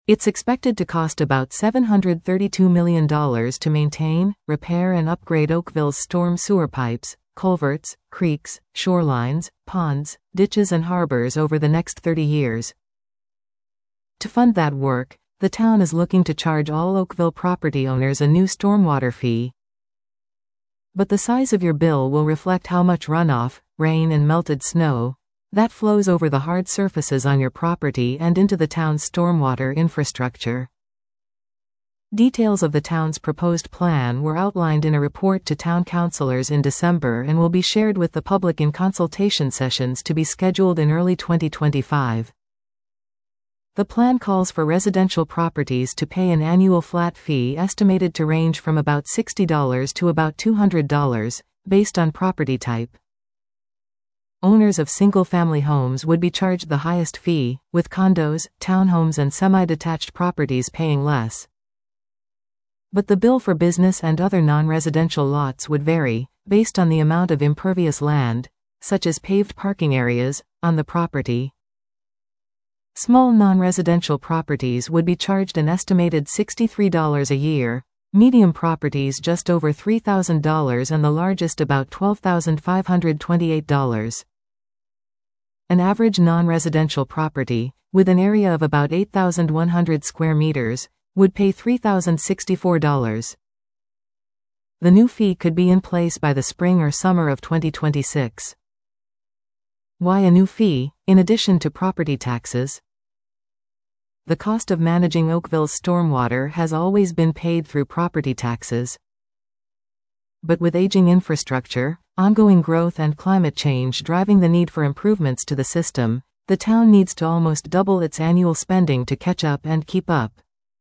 It's expected to cost about $732 million to maintain, repair and upgrade Oakville's storm sewer pipes, culverts, creeks, shorelines, ponds, ditches and harbors over the next 30 years. To fund that work, the town is looking to charge all Oakville property owners a new stormwater fee. But the size of your bill will reflect how much runoff, rain and melted snow that flows over the hard surfaces on your property and into the town's stormwater infrastructure. Details of the town's proposed plan were outlined in a report to town councilors in December and will be shared with the public in consultation sessions to be scheduled in early 2025. The plan calls for residential properties to pay an annual flat fee estimated to range from about $60 to about $200, based on property type. Owners of single-family homes would be charged the highest fee, with condos, townhomes and semi-detached properties paying less. But the bill for business and other non-residential lots would vary, based on the amount of impervious land, such as paved parking areas, on the property. Small non-residential properties would be charged an estimated $63 a year, medium properties just over $3,000 and the largest about $12,528. An average non-residential property, with an area of about 8,100 square meters, would pay $3,064. The new fee could be in place by the spring or summer of 2026. Why a new fee, in addition to property taxes? The cost of managing Oakville's stormwater has always been paid through property taxes. But with aging infrastructure, ongoing growth and climate change driving the need for improvements to the system, the town needs to almost double its annual spending to catch up and keep up.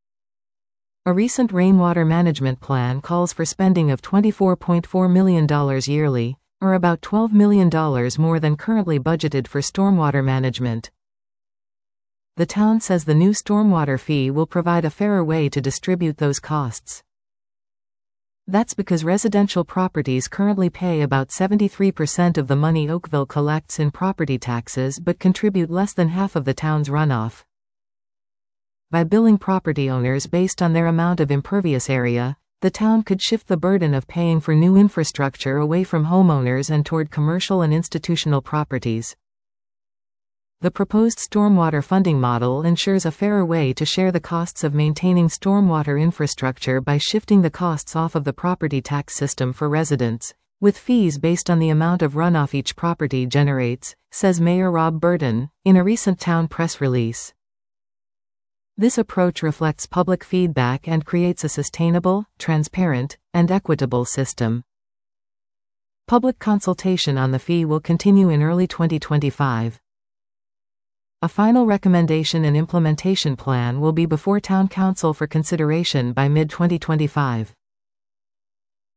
A recent rainwater management plan calls for spending of $24.4 million yearly, or about $12 million more than currently budgeted for stormwater management. The town says the new stormwater fee will provide a fairer way to distribute those costs. That's because residential properties currently pay about 73% of the money Oakville collects in property taxes but contribute less than half of the town's runoff. By billing property owners based on their amount of impervious area, the town could shift the burden of paying for new infrastructure away from homeowners and toward commercial and institutional properties. The proposed stormwater funding model ensures a fairer way to share the costs of maintaining stormwater infrastructure by shifting the costs off of the property tax system for residents, with fees based on the amount of runoff each property generates, says Mayor Rob Burton, in a recent town press release. This approach reflects public feedback and creates a sustainable, transparent, and equitable system. Public consultation on the fee will continue in early 2025. A final recommendation and implementation plan will be before Town Council for consideration by mid-2025.